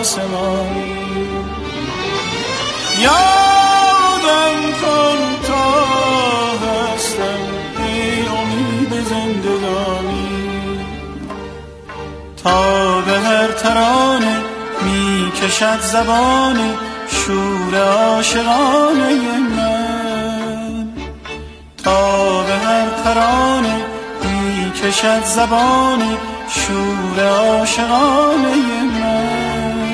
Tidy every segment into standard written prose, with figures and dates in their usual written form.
آسمانی. یادم کن تا هستم ای امید زندگانی، تا به هر ترانه می کشد زبان شور عاشقانه من، تا به هر ترانه می کشد زبان شور عاشقانه من.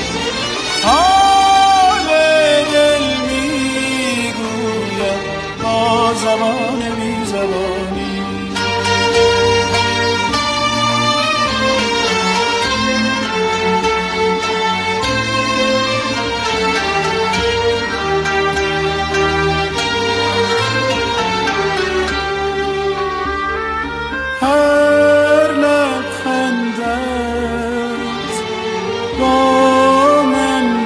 حال دل می گوید با زبان بی زبانی. هر لبخندت با من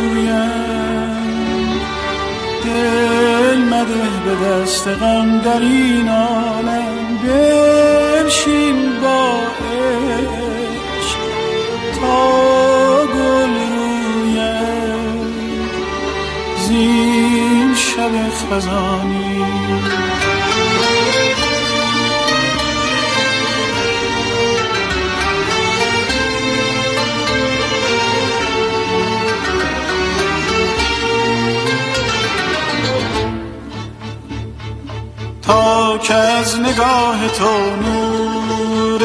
گویم دل مده به دست غم در این عالم، بنشین با عشق تا گل رویم زین شب خزانی. تا که از نگاه تو نور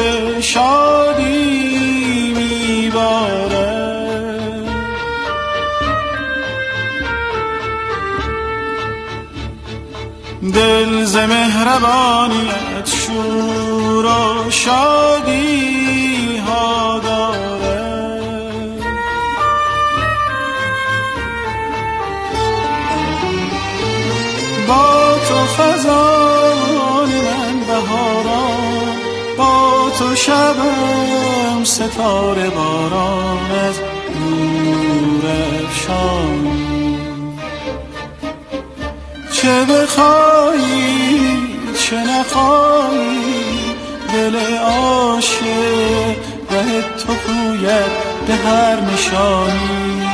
شادی میبارد، دل ز مهربانیت شور و شادی ها دارد. با تو خزان من بهاران، با تو شبم ستاره باران از نور افشانی. چه بخوایی چه نخوایی دل عاشق ره تو پوید به هر نشانی.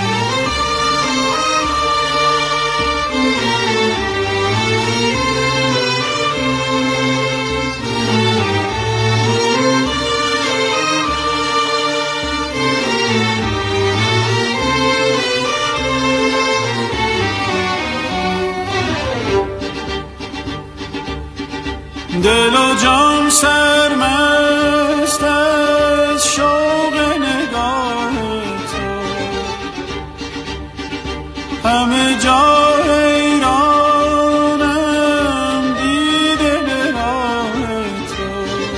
دل و جان سرمست از شوق نگاه تو، همه جا حیرانم دیده به راه تو،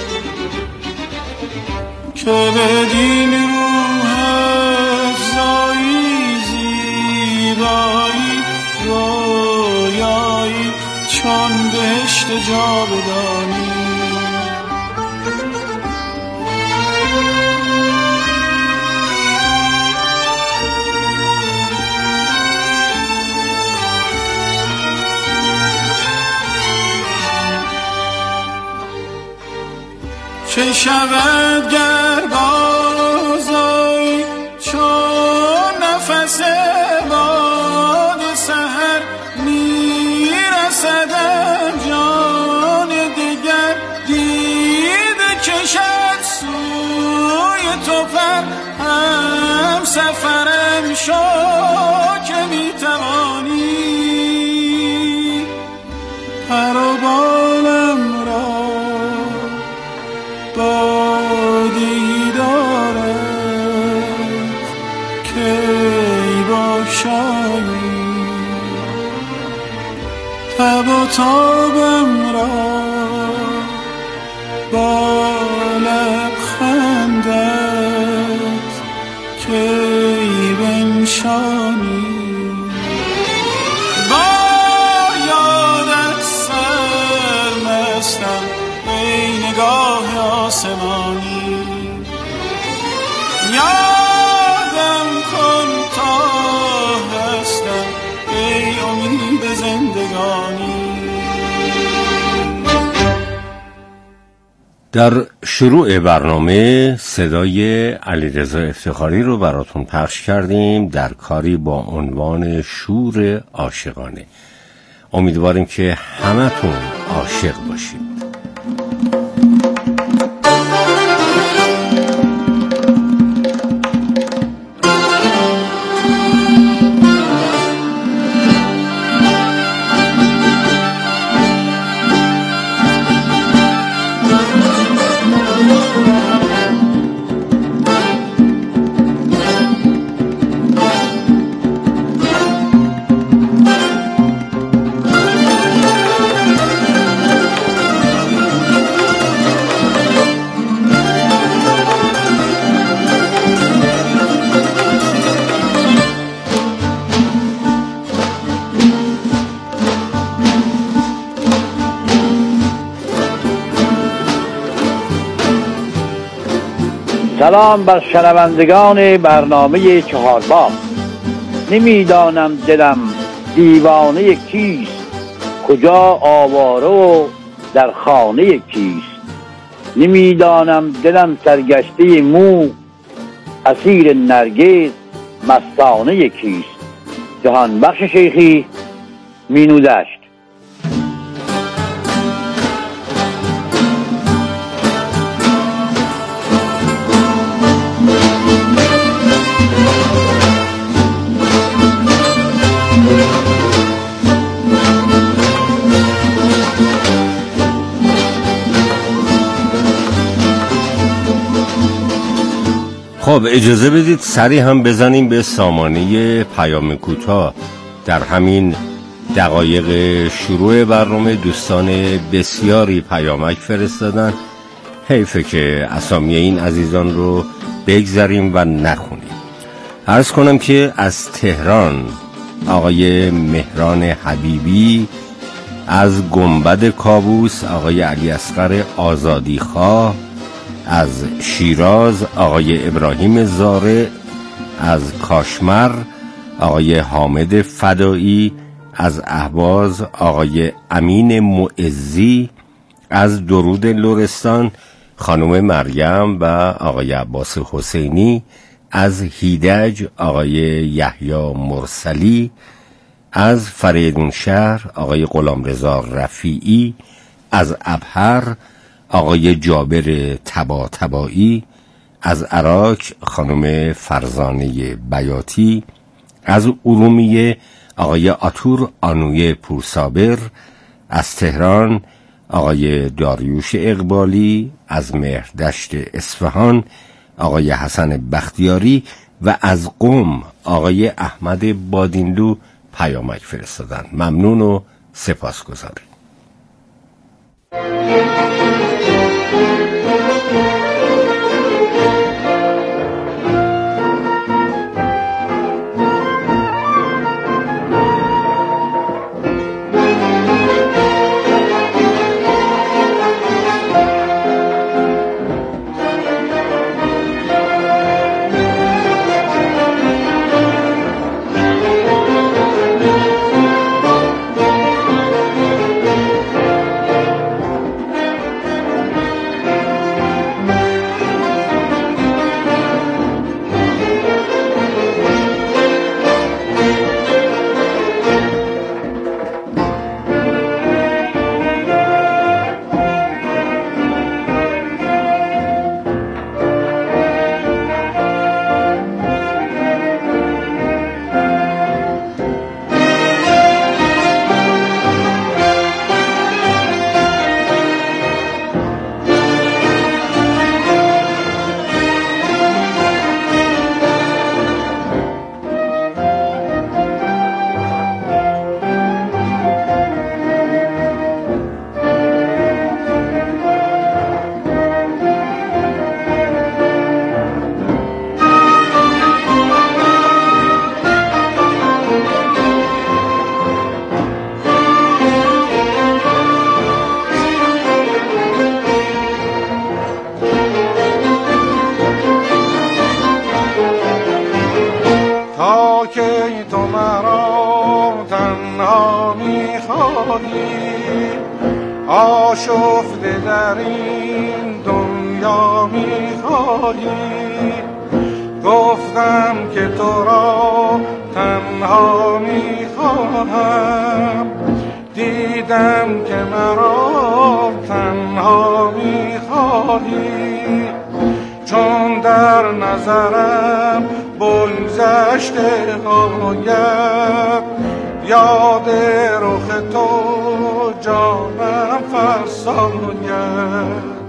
که بدین روح افزایی زیبایی رویایی چون بهشت جاودانی. چه شود گر بازآیی چون نفس باد سحر میرسدم جان دیگر، دیده کشد سوی تو پر، هم سفرم شو که میتوانی. پر و بالم را با دیدارت کی باشایی، تب و تابم را با لبخندت کی بنشانی. با یادت سرمستم ای نگاه آسمانی. یادم کن تا هستم ای امید زندگانی. در شروع برنامه صدای علیرضا افتخاری رو براتون پخش کردیم در کاری با عنوان شور عاشقانه. امیدواریم که همتون عاشق باشید. سلام بر شنوندگان برنامه چهارباغ. نمیدانم دلم دیوانه کیست، کجا آواره و در خانه کیست. نمیدانم دلم سرگشته مو، اسیر نرگس مستانه کیست. جهان بخش شیخی، مینودشت. خب اجازه بدید سری هم بزنیم به سامانه پیام کوتاه. در همین دقایق شروع برنامه دوستان بسیاری پیامک فرستادن. حیفه که اسامی این عزیزان رو بگذاریم و نخونیم. عرض کنم که از تهران آقای مهران حبیبی، از گنبد کابوس آقای علی اصغر آزادیخواه، از شیراز آقای ابراهیم زارع، از کاشمر آقای حامد فدایی، از اهواز آقای امین معزی، از درود لرستان خانم مریم و آقای عباس حسینی، از هیدج آقای یحیی مرسلی، از فریدون شهر آقای غلامرضا رفیعی، از ابهر آقای جابر طباطبایی، از عراق خانم فرزانه بیاتی، از ارومیه آقای آتور آنوی پورصابر، از تهران آقای داریوش اقبالی، از مهردشت اصفهان آقای حسن بختیاری و از قم آقای احمد بادینلو پیامک فرستادن. ممنون و سپاسگزارم. آشفته در این یا میخواهی؟ گفتم که تو را تنها میخواهم، دیدم که مرا تنها میخواهی. چون در نظرم بگذشته آید، یاد رخ تو جانم فرساید.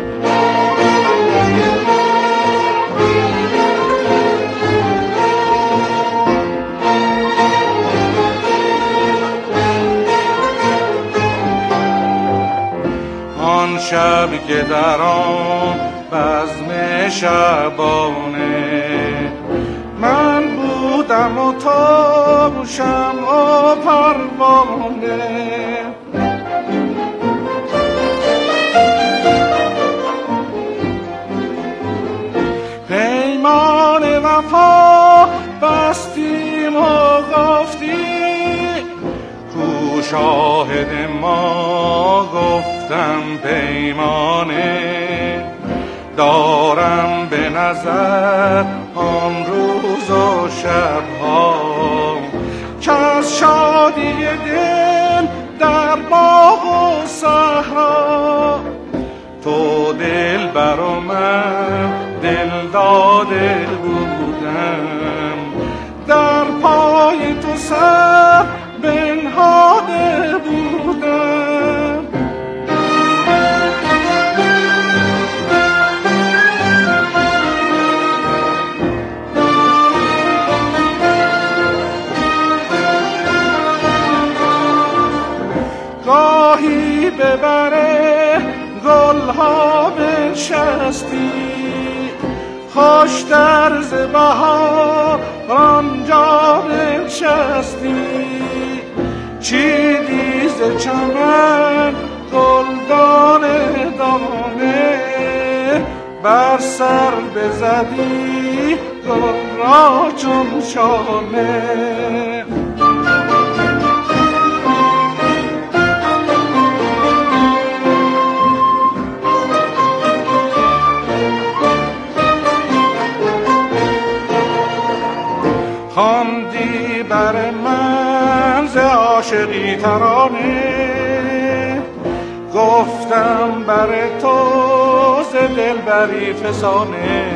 آن شب که در آن بزم شبانه من بودم و تو شمع و پروانه، پیمان وفا بستیم و گفتی، کو شاهد ما گفتم پیمانه. دارم به نظر آن روز و شبها که از شادی دل در باغ و صحرا، تو دل بر و من دل داده بودم، در پای تو سر بنهاده بودم. گاهی ببره گلها بنشستی، خوش درز بهار آنجا بنشستی، چیدی ز چمن گلدان دانه، بر سر بزدی گل را چون شانه. خواندی بر من ز عاشقی ترانه، گفتم بر تو ز دلبری فسانه.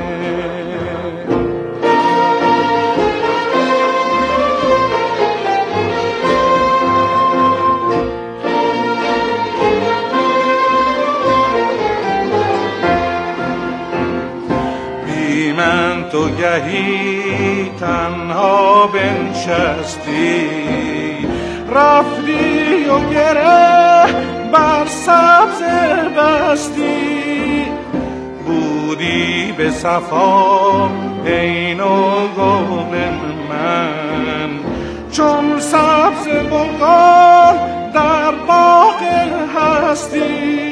بی من تو گهی تنها بنشستی، رفتی و گره بر سبز بستی، بودی به صفا عین و گل من، چون سبز بغال در باغ هستی.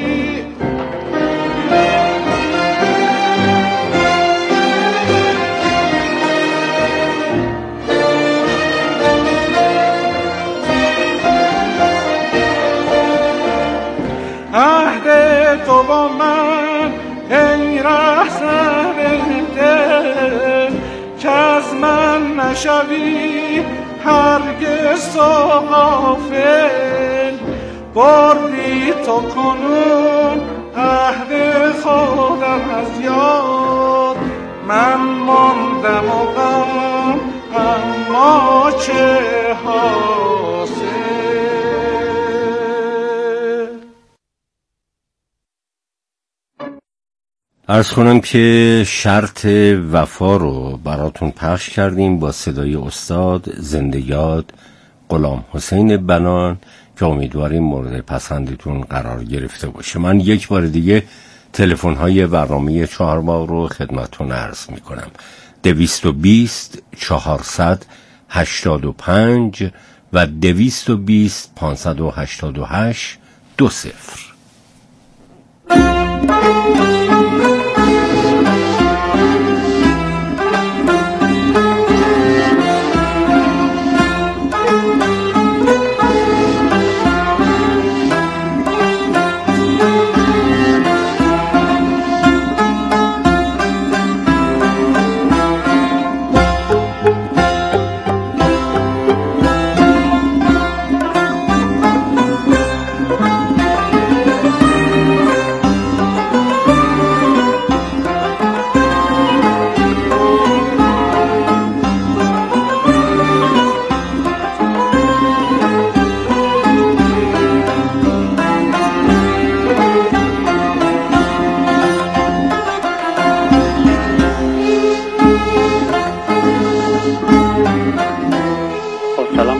عهد تو با من ای رهزن دل، که از من نشوی هرگز تو غافل. بردی تو کنون عهد خودم از یاد، من ماندم و غم اما چه حاصل. عرض کنم که شرط وفا رو براتون پخش کردیم با صدای استاد زنده یاد غلام حسین بنان که امیدواریم مورد پسندتون قرار گرفته باشه. من یک بار دیگه تلفن‌های برنامه چهارباغ رو خدمتتون عرض می‌کنم: 220 400 85 و 220 588 20.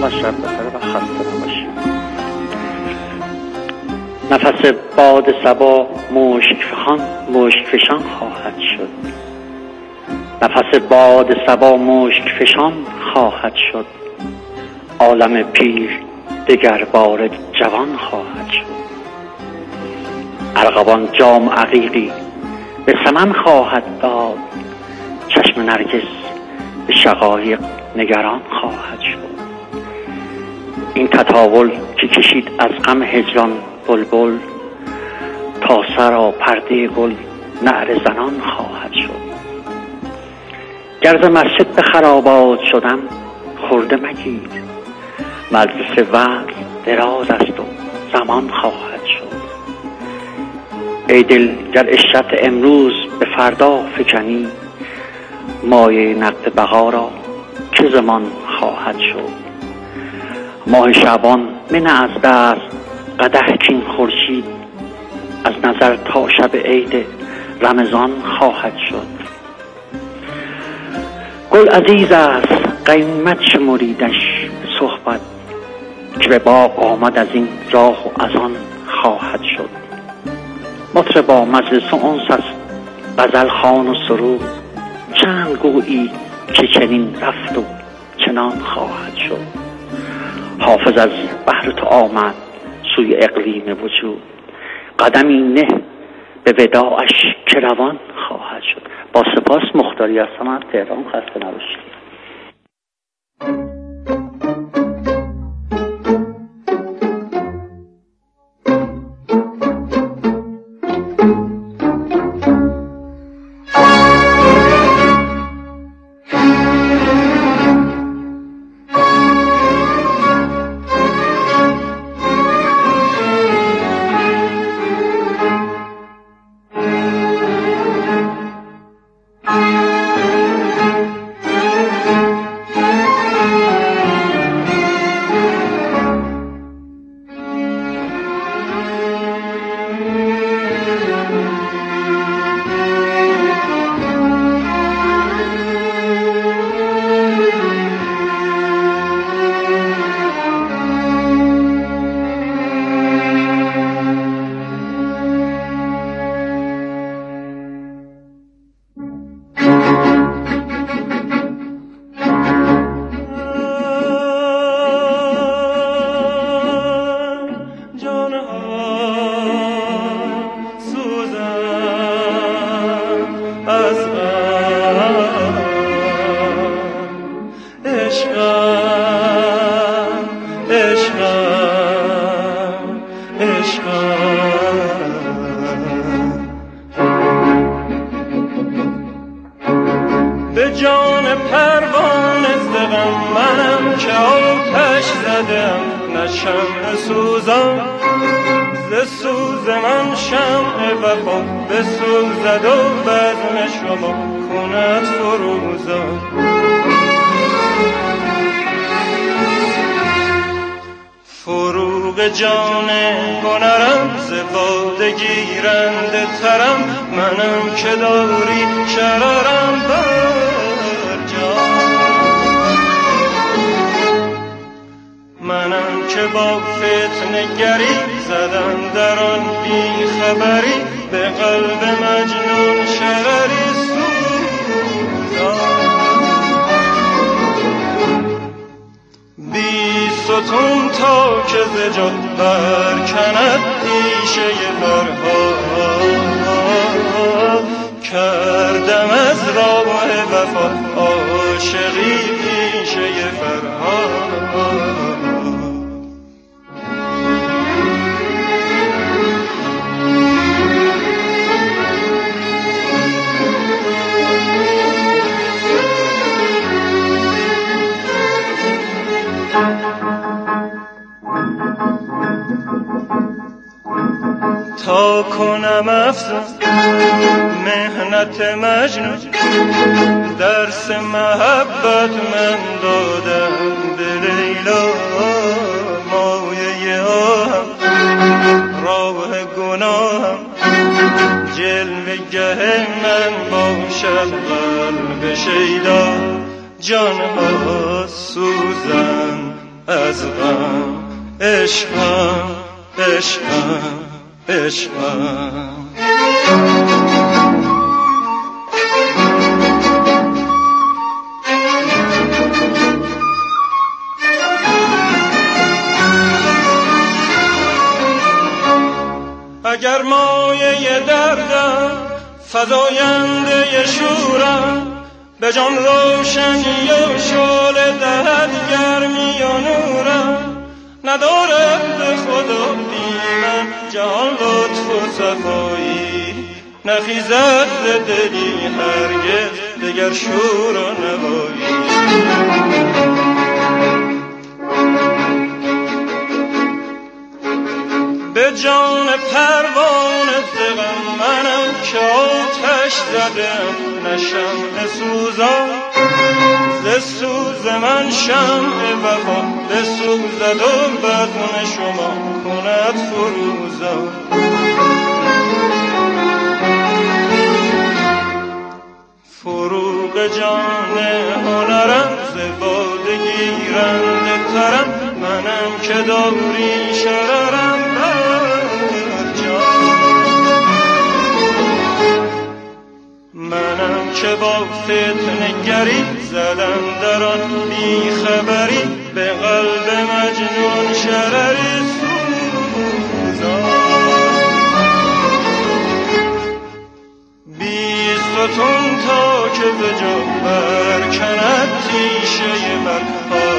و شب بخیر و خسته نباشید. نفس باد صبا مشک فشان خواهد شد. نفس باد صبا مشک فشان خواهد شد. عالم پیر دگر بار جوان خواهد شد. ارغوان جام عقیقی به سمن خواهد داد. چشم نرگس به شقایق نگران خواهد شد. این تطاول که کشید از غم هجران بلبل، تا سرا پرده گل نعره زنان خواهد شد. گر ز مسجد به خرابات شدم خرده مگیر. مجلس وعظ دراز است و زمان خواهد شد. ای دل گر عشرت امروز به فردا فکنی، مایه نقد بقا را که زمان خواهد شد. ماه شعبان منه از دست قدح کین خورشید، از نظر تا شب عید رمضان خواهد شد. گل عزیز است قیمت شمریدش صحبت، که به باغ آمد از این راه و از آن خواهد شد. مطربا مجلس انس است غزل خوان و سرود، چند گویی که چنین رفت و چنان خواهد شد. حافظ از بحر تو آمد سوی اقلیم وجود، قدمی نه به وداعش که روان خواهد شد. با سپاس مختاری هستم از تهران. خسته نباشید. به جان پروانه زدم منم که آتش زدم، نه شمع سوزان ز سوز من شمع وفا بسوزد و بزم شما کند فروزان. فروغ جان هنرم ز باده گیرنده ترم، منم که داری شررم بر جان. منم که با فتنه گری زدم در آن بی خبری، به قلب مجنون شرری سوزان. بی ستون تا که ز جد برکند پیشه فرهاد، کردم از راه وفا عاشقی پیشه فرهاد. تا کنم افزون مهنت مجنون، درس محبت من دادم به لیلا. مایه آهم راه گناهم، جلوه گه من باشد قلب شیدا. جانها سوزن از غم عشقم عشقم عشقم. اگر مایه دردم فزاینده شورم، به جان روشنی و شعله دهد گرمی و نورم، ندارد به خدا بی من جهان لطف و صفایی، نخیزد ز دلی هرگز دگر شور و نوایی. به جان پروانه ز غم منم که آتش زدم نه شمع سوزان، ز سوز من شمع وفا بسوزد و بزم شما کند فروزان. فروغ جان هنرم ز باده گیرنده ترم، منم که داری شررم بر جان. منم که با فتنه گری زدم در آن بی خبری، به قلب مجنون شرری سوزان. ستون تا که به جا برکند تیشه برها،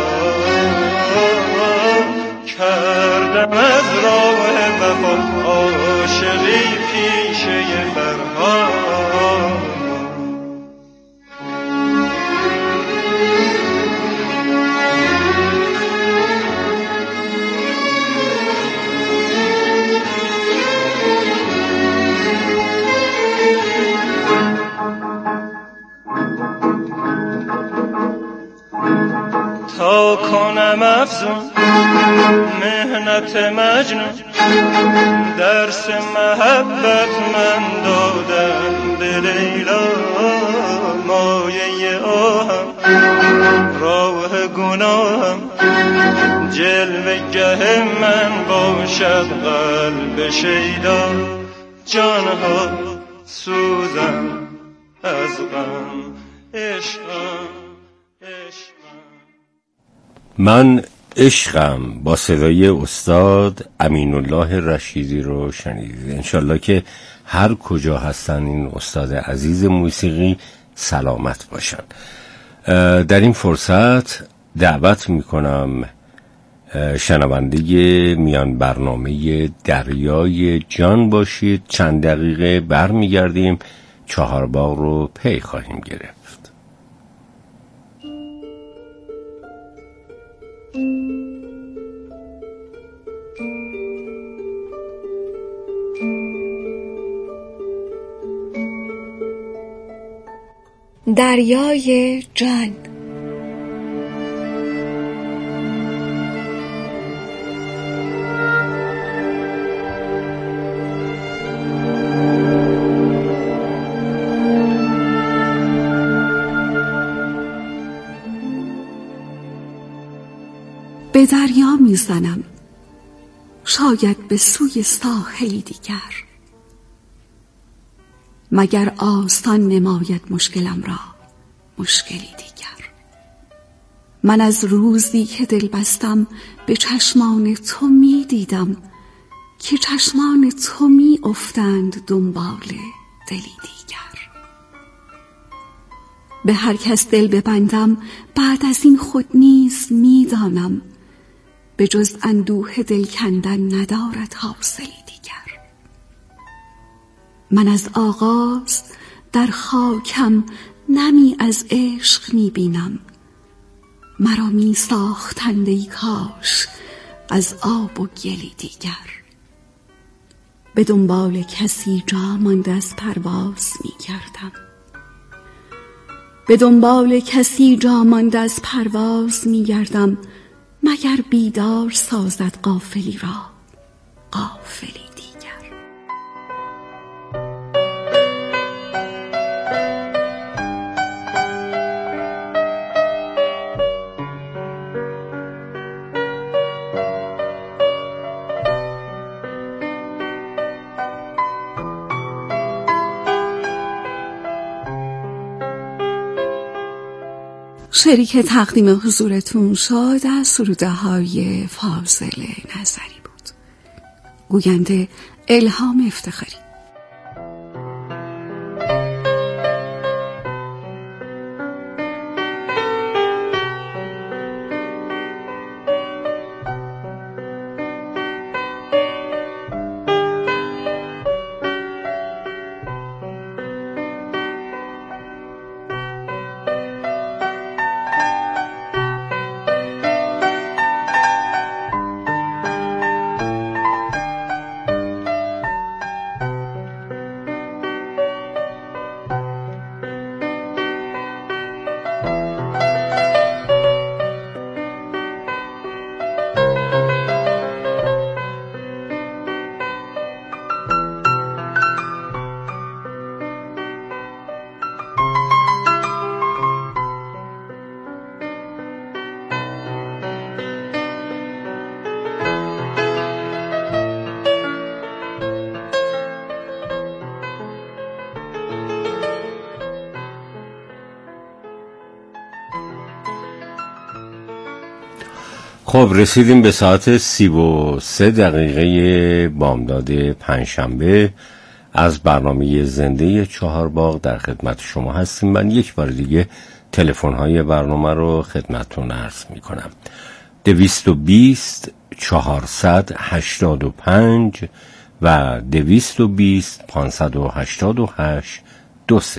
کردم از راه وفا عاشقی پیشه برها. تا کنم افزون مهنت مجنون، درس محبت من دادم به لیلا. مایه آهم راه گناهم، جلوه گه من باشد قلب شیدا. جانها سوزم از غم عشقم عشقم. من عشقم با صدای استاد امین الله رشیدی رو شنیدید. انشالله که هر کجا هستن این استاد عزیز موسیقی سلامت باشن. در این فرصت دعوت میکنم شنونده میان برنامه دریای جان باشید. چند دقیقه برمیگردیم، چهارباغ رو پی خواهیم گرفت. دریای جان. به دریا میزنم، شاید به سوی ساحلی دیگر، مگر آسان نماید مشکلم را مشکلی دیگر. من از روزی که دل بستم به چشمان تو می دیدم، که چشمان تو می افتند دنبال دلی دیگر. به هر کس دل ببندم بعد از این خود نیز می دانم، به جز اندوه دل کندن ندارد حاصلی دیگر. من از آغاز در خاکم نمی از عشق می بینم، مرا می ساختند ای کاش از آب و گلی دیگر. به دنبال کسی جا مانده از پرواز می گردم، به دنبال کسی جا مانده از پرواز می گردم، مگر بیدار سازد غافلی را غافلی دیگر. شریک تقدیم حضورتون شد از سروده های فاضل نظری بود. گوینده الهام افتخاری. خب رسیدیم به ساعت 33 بامداد پنجشنبه از برنامه زنده چهارباغ در خدمت شما هستیم. من یک بار دیگه تلفن‌های برنامه رو خدمتتون عرض می‌کنم. 220 485 و 220 588 20.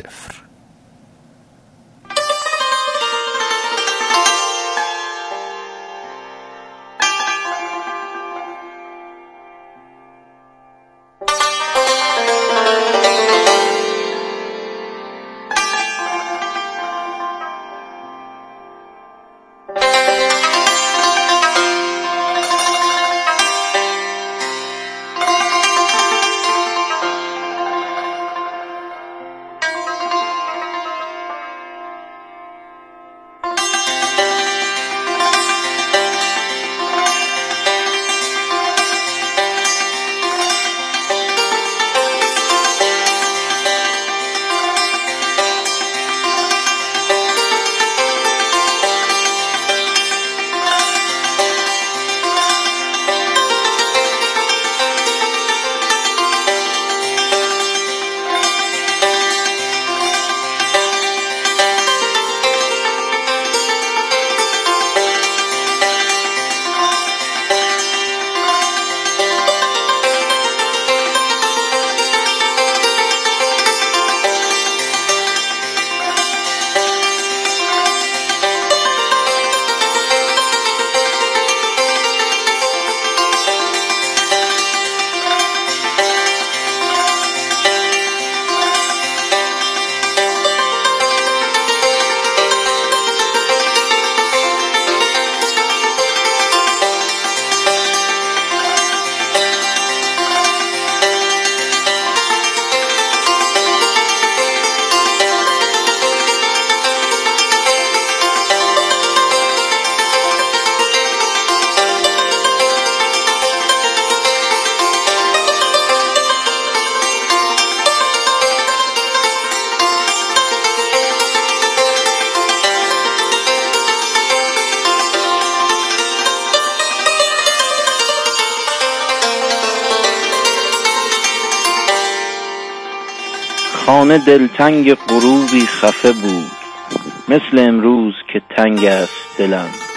خانه دلتنگ غروبی خفه بود، مثل امروز که تنگ است دلم.